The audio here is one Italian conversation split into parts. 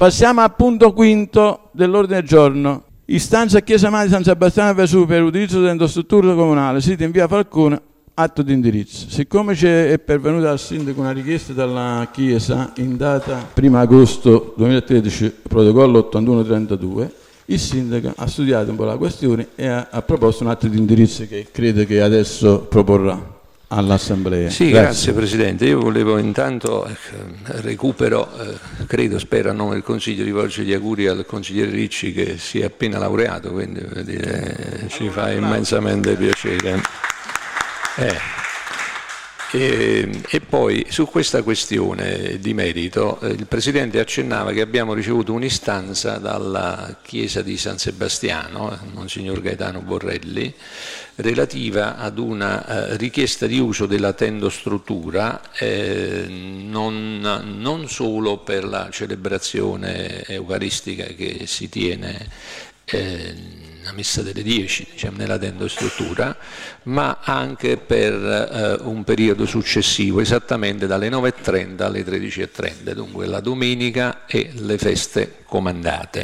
Passiamo al punto quinto dell'ordine del giorno. Istanza Chiesa Madre di San Sebastiano Vesuvio per l'utilizzo dell'infrastruttura comunale, sito in via Falcone, atto di indirizzo. Siccome è pervenuta al sindaco una richiesta dalla Chiesa in data 1 agosto 2013, protocollo 8132, il sindaco ha studiato un po' la questione e ha proposto un atto di indirizzo che crede che adesso proporrà all'Assemblea. Sì, grazie Presidente. Io volevo intanto, spero a nome del Consiglio, rivolgere gli auguri al consigliere Ricci che si è appena laureato, quindi ci fa immensamente piacere. E poi su questa questione di merito il Presidente accennava che abbiamo ricevuto un'istanza dalla Chiesa di San Sebastiano, Monsignor Gaetano Borrelli, relativa ad una richiesta di uso della tendostruttura non solo per la celebrazione eucaristica che si tiene la messa delle 10, diciamo, nella tendostruttura, ma anche per un periodo successivo, esattamente dalle 9:30 alle 13:30, dunque la domenica e le feste comandate.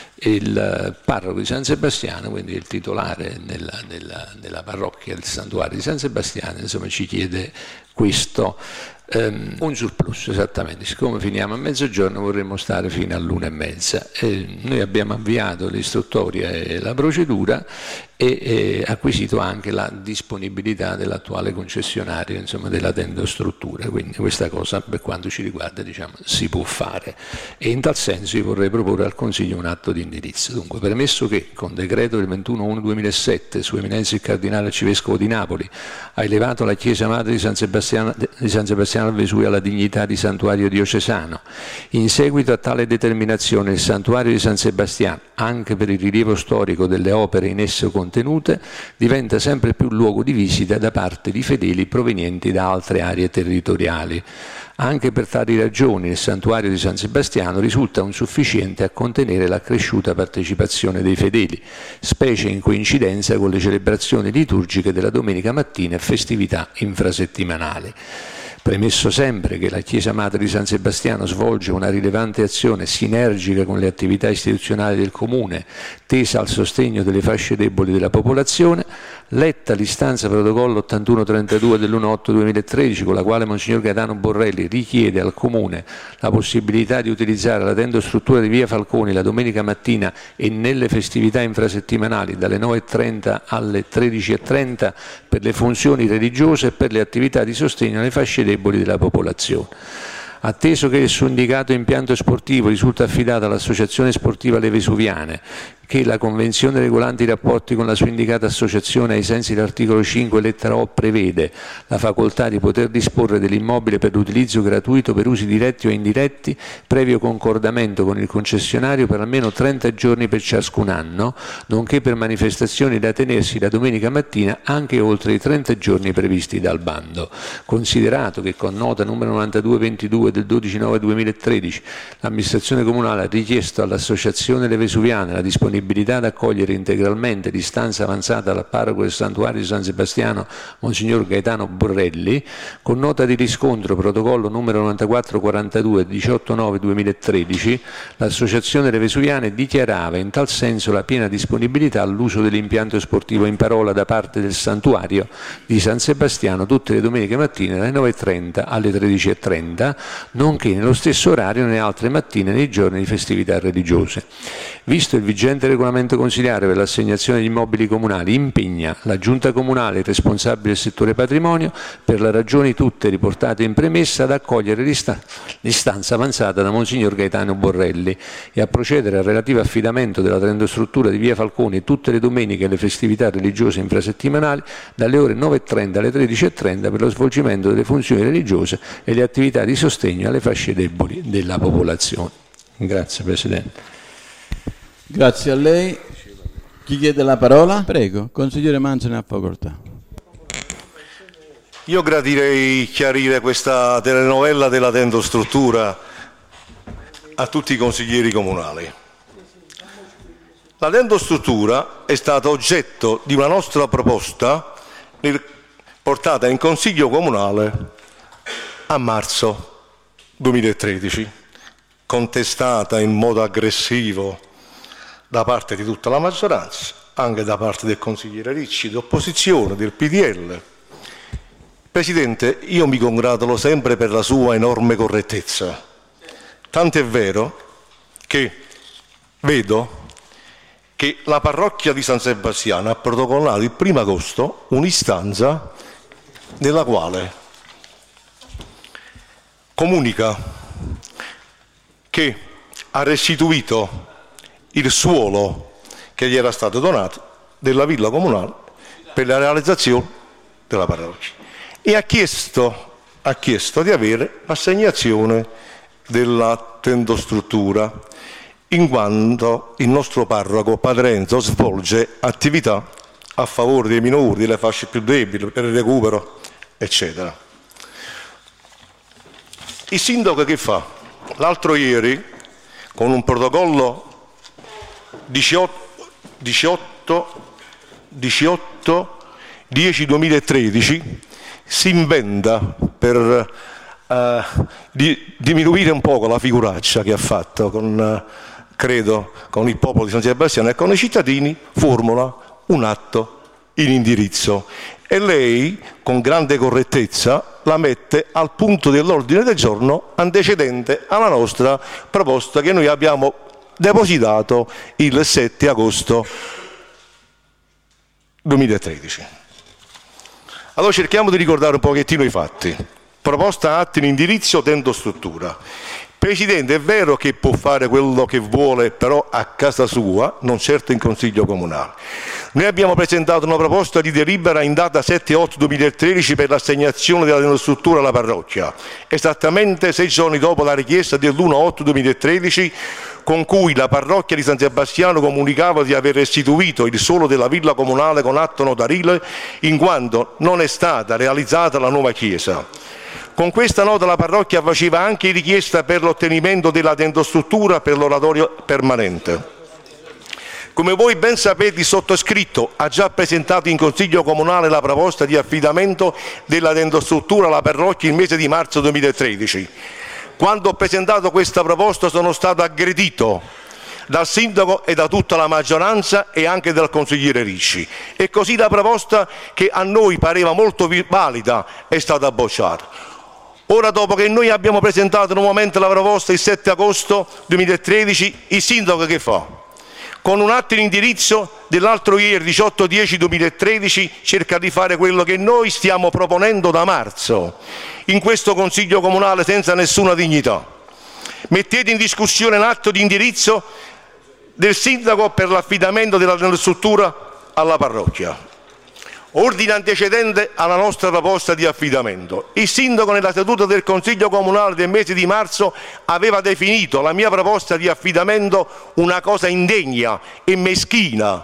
Il parroco di San Sebastiano, quindi il titolare della parrocchia del santuario di San Sebastiano, insomma, ci chiede questo. Un surplus, esattamente, siccome finiamo a mezzogiorno vorremmo stare fino all'1:30. Noi abbiamo avviato l'istruttoria e la procedura e acquisito anche la disponibilità dell'attuale concessionario, insomma, della tendostruttura, quindi questa cosa per quanto ci riguarda, diciamo, si può fare, e in tal senso io vorrei proporre al Consiglio un atto di indirizzo. Dunque, permesso che con decreto del 21/1/2007 Sua Eminenza il Cardinale Arcivescovo di Napoli ha elevato la Chiesa Madre di San Sebastiano al Vesuvio alla dignità di santuario diocesano, in seguito a tale determinazione il santuario di San Sebastiano, anche per il rilievo storico delle opere in esso contenute, diventa sempre più luogo di visita da parte di fedeli provenienti da altre aree territoriali. Anche per tali ragioni il santuario di San Sebastiano risulta insufficiente a contenere l'accresciuta partecipazione dei fedeli, specie in coincidenza con le celebrazioni liturgiche della domenica mattina e festività infrasettimanali. Premesso sempre che la Chiesa Madre di San Sebastiano svolge una rilevante azione sinergica con le attività istituzionali del Comune, tesa al sostegno delle fasce deboli della popolazione, letta l'istanza protocollo 8132 dell'1/8/2013, con la quale Monsignor Gaetano Borrelli richiede al Comune la possibilità di utilizzare la tendostruttura di via Falconi la domenica mattina e nelle festività infrasettimanali dalle 9:30 alle 13:30 per le funzioni religiose e per le attività di sostegno alle fasce deboli della popolazione. Atteso che il suindicato impianto sportivo risulta affidato all'Associazione Sportiva Le Vesuviane, che la Convenzione regolante i rapporti con la suindicata associazione ai sensi dell'articolo 5 lettera O prevede la facoltà di poter disporre dell'immobile per l'utilizzo gratuito per usi diretti o indiretti, previo concordamento con il concessionario per almeno 30 giorni per ciascun anno, nonché per manifestazioni da tenersi la domenica mattina anche oltre i 30 giorni previsti dal bando. Considerato che con nota numero 9222 del 12/9/2013 l'amministrazione comunale ha richiesto all'Associazione Le Vesuviane la disponibilità ad accogliere integralmente l'istanza avanzata dal parroco del santuario di San Sebastiano, Monsignor Gaetano Borrelli, con nota di riscontro protocollo numero 9442 18/9/2013, l'Associazione Le Vesuviane dichiarava in tal senso la piena disponibilità all'uso dell'impianto sportivo in parola da parte del santuario di San Sebastiano tutte le domeniche mattine dalle 9:30 alle 13:30, nonché nello stesso orario nelle altre mattine nei giorni di festività religiose. Visto il vigente regolamento consiliare per l'assegnazione degli immobili comunali, impegna la Giunta Comunale, il responsabile del settore patrimonio, per le ragioni tutte riportate in premessa, ad accogliere l'istanza avanzata da Monsignor Gaetano Borrelli e a procedere al relativo affidamento della tendostruttura di via Falconi tutte le domeniche e le festività religiose infrasettimanali dalle ore 9:30 alle 13:30 per lo svolgimento delle funzioni religiose e le attività di sostegno alle fasce deboli della popolazione. Grazie Presidente. Grazie a lei. Chi chiede la parola? Prego, consigliere Manzo, ne ha facoltà. Io gradirei chiarire questa telenovela della tendostruttura a tutti i consiglieri comunali. La tendostruttura è stata oggetto di una nostra proposta portata in Consiglio Comunale a marzo 2013. contestata in modo aggressivo da parte di tutta la maggioranza, anche da parte del consigliere Ricci, d'opposizione, del PDL. Presidente, io mi congratulo sempre per la sua enorme correttezza, tant'è vero che vedo che la parrocchia di San Sebastiano ha protocollato il 1° agosto un'istanza nella quale comunica che ha restituito il suolo che gli era stato donato della villa comunale per la realizzazione della parrocchia e ha chiesto di avere l'assegnazione della tendostruttura, in quanto il nostro parroco Padre Enzo svolge attività a favore dei minori, delle fasce più deboli, per il recupero, eccetera. Il sindaco che fa? L'altro ieri, con un protocollo 18/10/2013, si inventa per diminuire un poco la figuraccia che ha fatto credo con il popolo di San Sebastiano e con i cittadini, formula un atto in indirizzo e lei con grande correttezza la mette al punto dell'ordine del giorno antecedente alla nostra proposta che noi abbiamo depositato il 7 agosto 2013. Allora cerchiamo di ricordare un pochettino i fatti. Proposta atti in indirizzo, tendostruttura. Presidente, è vero che può fare quello che vuole, però a casa sua, non certo in Consiglio Comunale. Noi abbiamo presentato una proposta di delibera in data 7/8/2013 per l'assegnazione della tendostruttura alla parrocchia, esattamente 6 giorni dopo la richiesta dell'1/8/2013 con cui la parrocchia di San Sebastiano comunicava di aver restituito il suolo della villa comunale con atto notarile in quanto non è stata realizzata la nuova chiesa. Con questa nota la parrocchia faceva anche richiesta per l'ottenimento della tendostruttura per l'oratorio permanente. Come voi ben sapete, il sottoscritto ha già presentato in Consiglio Comunale la proposta di affidamento della tendostruttura alla parrocchia il mese di marzo 2013. Quando ho presentato questa proposta sono stato aggredito dal sindaco e da tutta la maggioranza e anche dal consigliere Ricci. E così la proposta, che a noi pareva molto valida, è stata bocciata. Ora, dopo che noi abbiamo presentato nuovamente la proposta il 7 agosto 2013, il sindaco che fa? Con un atto in indirizzo dell'altro ieri, 18/10/2013, cerca di fare quello che noi stiamo proponendo da marzo in questo Consiglio Comunale senza nessuna dignità. Mettete in discussione l'atto di indirizzo del sindaco per l'affidamento della tendostruttura alla parrocchia. Ordine antecedente alla nostra proposta di affidamento. Il sindaco nella seduta del Consiglio Comunale del mese di marzo aveva definito la mia proposta di affidamento una cosa indegna e meschina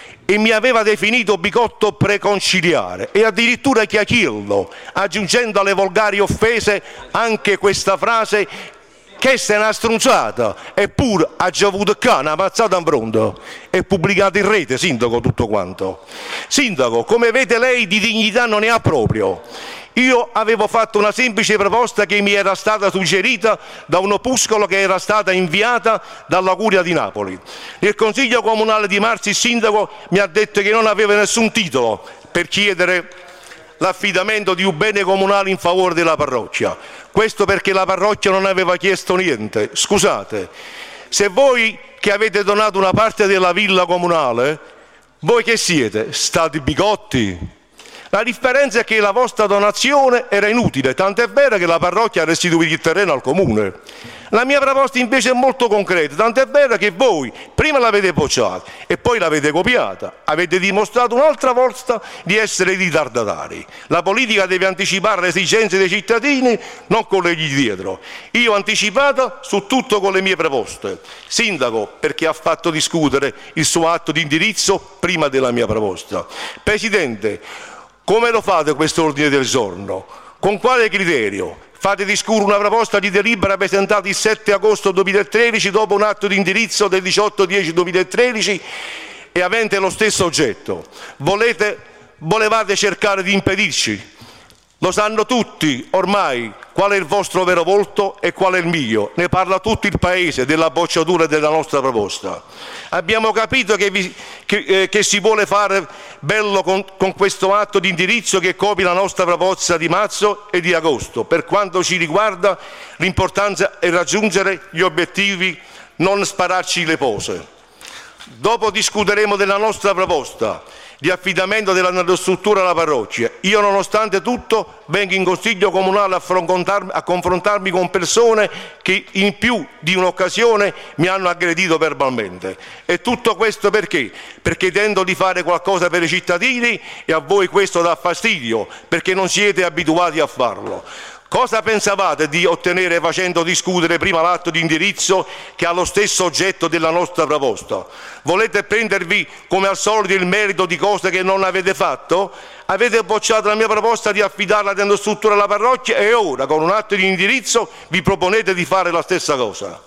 e mi aveva definito bigotto preconciliare e addirittura chiacchierlo, aggiungendo alle volgari offese anche questa frase: che se n'ha strunzata, eppure ha già avuto cane, ammazzata in pronto. È pubblicato in rete, sindaco, tutto quanto. Sindaco, come vede lei di dignità non ne ha proprio. Io avevo fatto una semplice proposta che mi era stata suggerita da un opuscolo che era stata inviata dalla Curia di Napoli. Nel Consiglio Comunale di marzo il sindaco mi ha detto che non aveva nessun titolo per chiedere l'affidamento di un bene comunale in favore della parrocchia. Questo perché la parrocchia non aveva chiesto niente. Scusate, se voi che avete donato una parte della villa comunale, voi che siete? Stati bigotti? La differenza è che la vostra donazione era inutile, tant'è vero che la parrocchia ha restituito il terreno al comune. La mia proposta invece è molto concreta, tant'è vero che voi prima l'avete bocciata e poi l'avete copiata. Avete dimostrato un'altra volta di essere ritardatari. La politica deve anticipare le esigenze dei cittadini, non corrergli dietro. Io ho anticipato su tutto con le mie proposte. Sindaco, perché ha fatto discutere il suo atto di indirizzo prima della mia proposta. Presidente, come lo fate questo ordine del giorno? Con quale criterio? Fate discutere una proposta di delibera presentata il 7 agosto 2013 dopo un atto di indirizzo del 18/10/2013 e avente lo stesso oggetto. Volevate cercare di impedirci Lo sanno tutti ormai qual è il vostro vero volto e qual è il mio. Ne parla tutto il Paese della bocciatura della nostra proposta. Abbiamo capito che si vuole fare bello con questo atto di indirizzo che copia la nostra proposta di marzo e di agosto. Per quanto ci riguarda, l'importanza è raggiungere gli obiettivi, non spararci le pose. Dopo discuteremo della nostra proposta di affidamento della struttura alla parrocchia. Io, nonostante tutto, vengo in consiglio comunale a confrontarmi con persone che in più di un'occasione mi hanno aggredito verbalmente. E tutto questo perché? Perché tento di fare qualcosa per i cittadini e a voi questo dà fastidio, perché non siete abituati a farlo. Cosa pensavate di ottenere facendo discutere prima l'atto di indirizzo che ha lo stesso oggetto della nostra proposta? Volete prendervi come al solito il merito di cose che non avete fatto? Avete bocciato la mia proposta di affidare la tendostruttura alla parrocchia e ora con un atto di indirizzo vi proponete di fare la stessa cosa.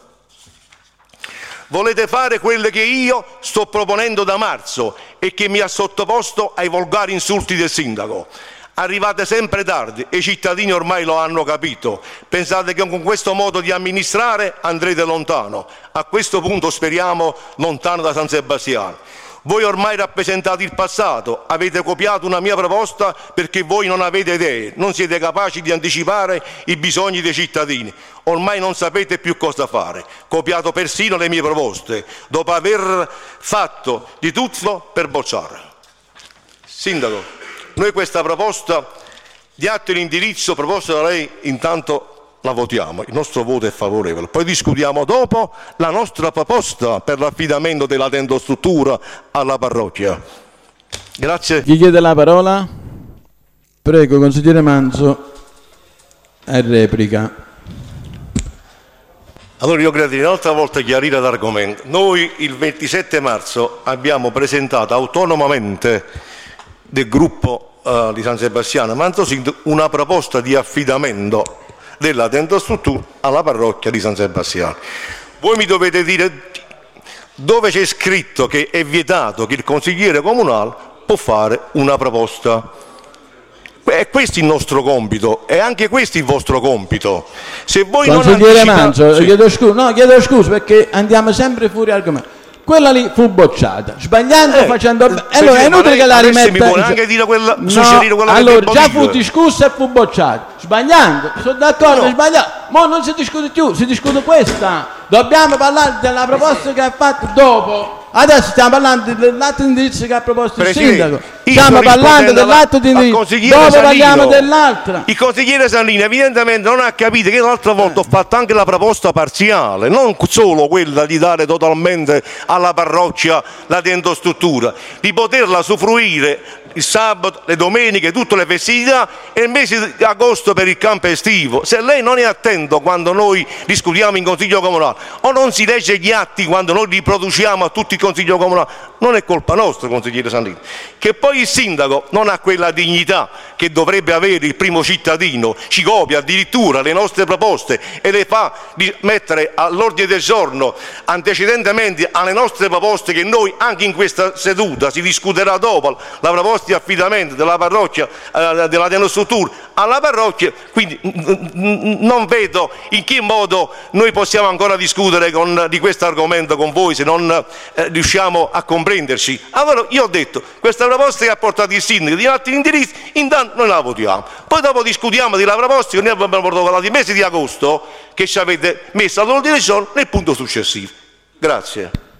Volete fare quelle che io sto proponendo da marzo e che mi ha sottoposto ai volgari insulti del sindaco. Arrivate sempre tardi e i cittadini ormai lo hanno capito. Pensate che con questo modo di amministrare andrete lontano. A questo punto speriamo lontano da San Sebastiano. Voi ormai rappresentate il passato, avete copiato una mia proposta perché voi non avete idee, non siete capaci di anticipare i bisogni dei cittadini. Ormai non sapete più cosa fare. Copiato persino le mie proposte, dopo aver fatto di tutto per bocciare. Sindaco, noi questa proposta di atto di indirizzo proposta da lei intanto la votiamo, il nostro voto è favorevole, poi discutiamo dopo la nostra proposta per l'affidamento della tendostruttura alla parrocchia. Grazie. Chi chiede la parola? Prego, consigliere Manzo, a replica. Allora io credo di un'altra volta chiarire l'argomento. Noi il 27 marzo abbiamo presentato autonomamente del gruppo di San Sebastiano Manzo Sindaco una proposta di affidamento della tendostruttura alla parrocchia di San Sebastiano. Voi mi dovete dire dove c'è scritto che è vietato che il consigliere comunale può fare una proposta. È questo il nostro compito e anche questo il vostro compito. Se voi consigliere non Manzo, sì. chiedo scusa perché andiamo sempre fuori argomento. Quella lì fu bocciata, sbagliando facendo. Allora è inutile che la rimetta. Mi vuole anche dire quella, suggerire quella allora già fu discussa e fu bocciata. Sbagliando, sono d'accordo, sbagliato. Ma non si discute più, si discute questa. Dobbiamo parlare della proposta che ha fatto dopo. Adesso stiamo parlando dell'atto di indirizzo che ha proposto il sindaco. Stiamo parlando dell'atto di indirizzo. Dopo parliamo dell'altra. Il consigliere Sannino evidentemente non ha capito che l'altra volta ho fatto anche la proposta parziale, non solo quella di dare totalmente alla parrocchia la tendostruttura, di poterla usufruire il sabato, le domeniche, tutte le festività e il mese di agosto per il campo estivo. Se lei non è attento quando noi discutiamo in Consiglio Comunale o non si legge gli atti quando noi li produciamo a tutti i Consiglio Comunale, non è colpa nostra, consigliere Sannino. Che poi il sindaco non ha quella dignità che dovrebbe avere il primo cittadino, ci copia addirittura le nostre proposte e le fa mettere all'ordine del giorno antecedentemente alle nostre proposte che noi anche in questa seduta si discuterà dopo la proposta di affidamento della parrocchia, della tendostruttura alla parrocchia, quindi non vedo in che modo noi possiamo ancora discutere di questo argomento con voi se non riusciamo a comprenderci. Allora io ho detto, questa proposta che ha portato il sindaco di atti di indirizzo, intanto noi la votiamo, poi dopo discutiamo della proposta che noi abbiamo portato al mese di agosto che ci avete messo all'ordine del giorno nel punto successivo. Grazie.